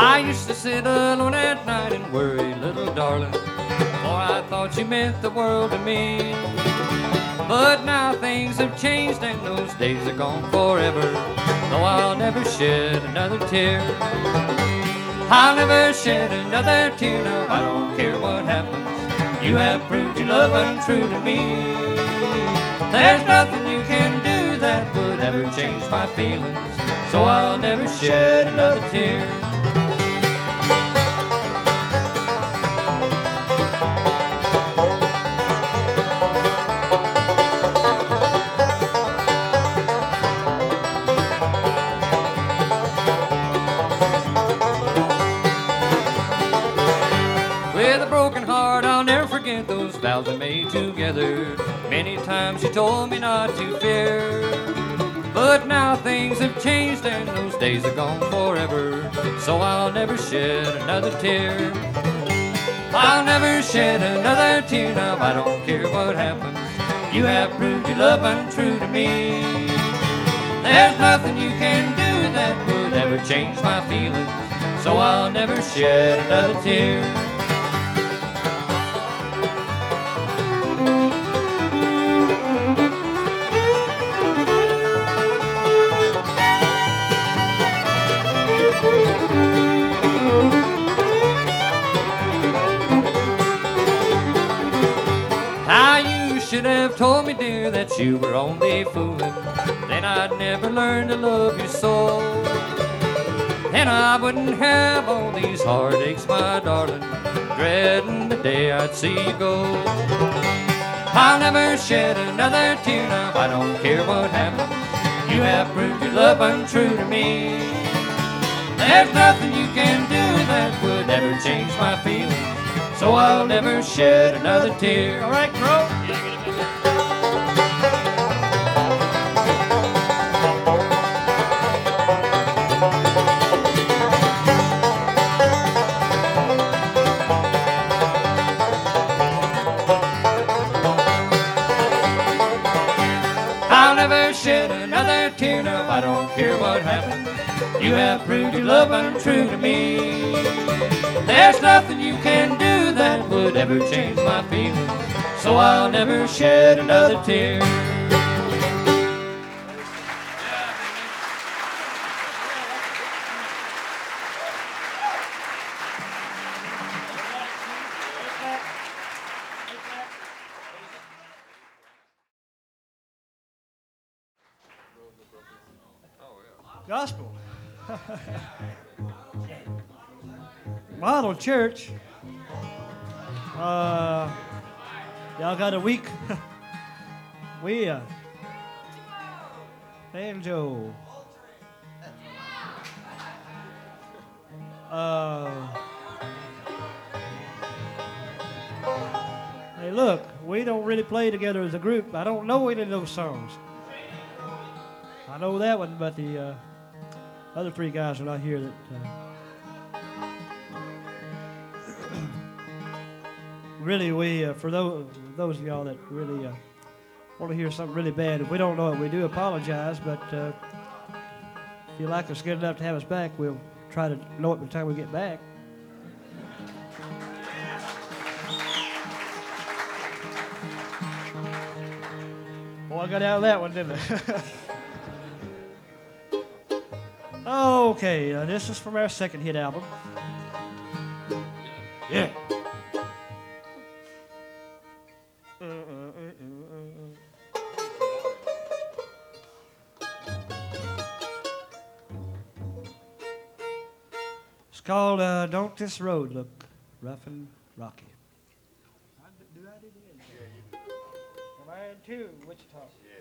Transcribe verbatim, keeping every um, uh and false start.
I used to sit alone at night and worry, little darling, for I thought you meant the world to me. But now things have changed and those days are gone forever, though I'll never shed another tear. I'll never shed another tear, no, I don't care what happens. You have proved your love untrue to me. There's nothing you can do that would ever change my feelings, so I'll never shed another tear. With a broken heart, I'll never forget those vows we made together. Many times you told me not to fear, but now things have changed and those days are gone forever, so I'll never shed another tear. I'll never shed another tear, now I don't care what happens. You have proved your love untrue to me. There's nothing you can do that would ever change my feelings, so I'll never shed another tear. How you should have told me, dear, that you were only fooling. Then I'd never learn to love you so. Then I wouldn't have all these heartaches, my darling, dreading the day I'd see you go. I'll never shed another tear, now I don't care what happens. You have proved your love untrue to me. There's nothing you can do that would ever change my feelings, so I'll never shed another tear. All right, Crow. I'll never shed another tear, no, I don't care what happens. You have proved your love untrue to me. There's nothing you can do that would ever change my feelings, so I'll never shed another tear. Gospel. Model church. Uh, y'all got a week? we, uh, banjo. Uh, hey, look, we don't really play together as a group. I don't know any of those songs. I know that one, but the uh, other three guys are not here. That uh, really, we uh, for those those of y'all that really uh, want to hear something really bad, if we don't know it, we do apologize. But uh, if you like us good enough to have us back, we'll try to know it by the time we get back. Well, I got out of that one, didn't I? Okay, uh, this is from our second hit album. Yeah. It's called uh, Don't This Road Look Rough and Rocky. Do I do the end? Am I in tune, Wichita?